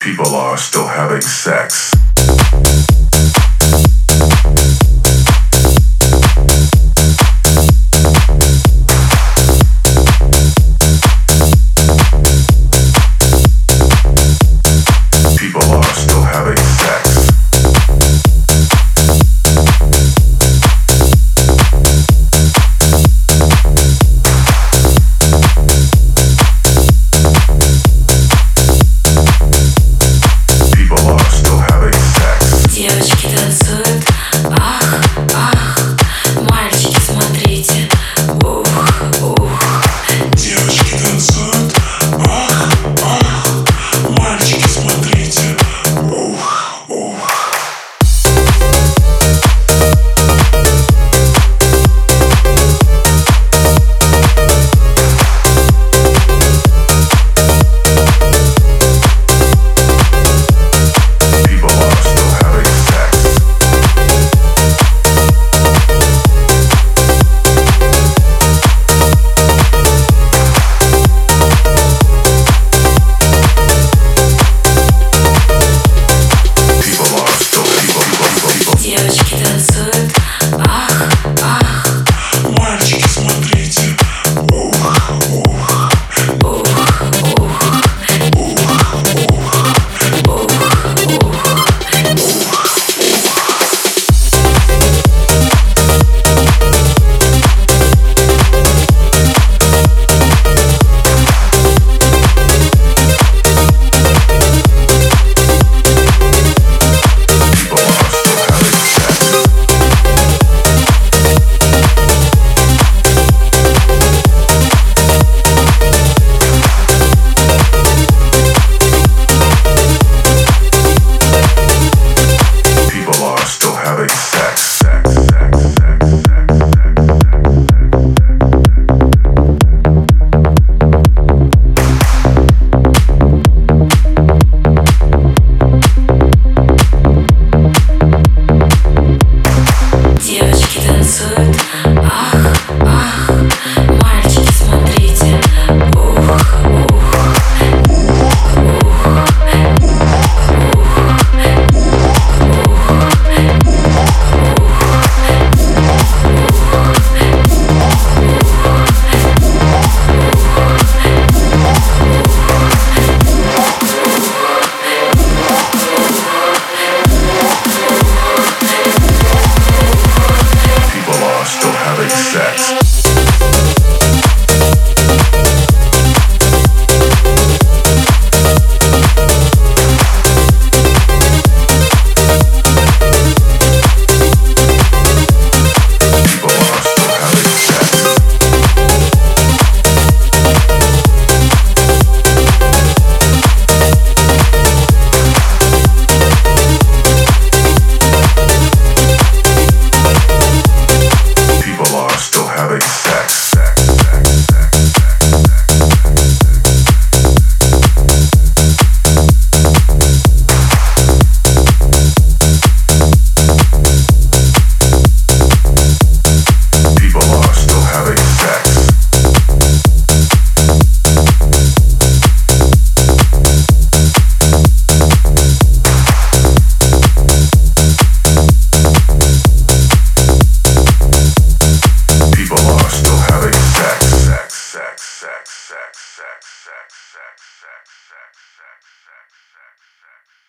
People are still having sex. People are still having sex. Девочки танцуют, ах, ах, мальчики смотрите, ух, ух. Девочки танцуют, ах, ах, мальчики смотрите, ух, ух. Девочки танцуют, ах, ах, Мальчики смотрите, ух, ух, ух, ух, девочки танцуют, ах, ах, мальчики смотрите, ух, ух, People are still having sex. People are still having sex. People are still having sex. People are still having sex. People are still having sex. Sex, sex, sex, sex, sex, sex, sex, sex, sex, sex, sex, sex, sex.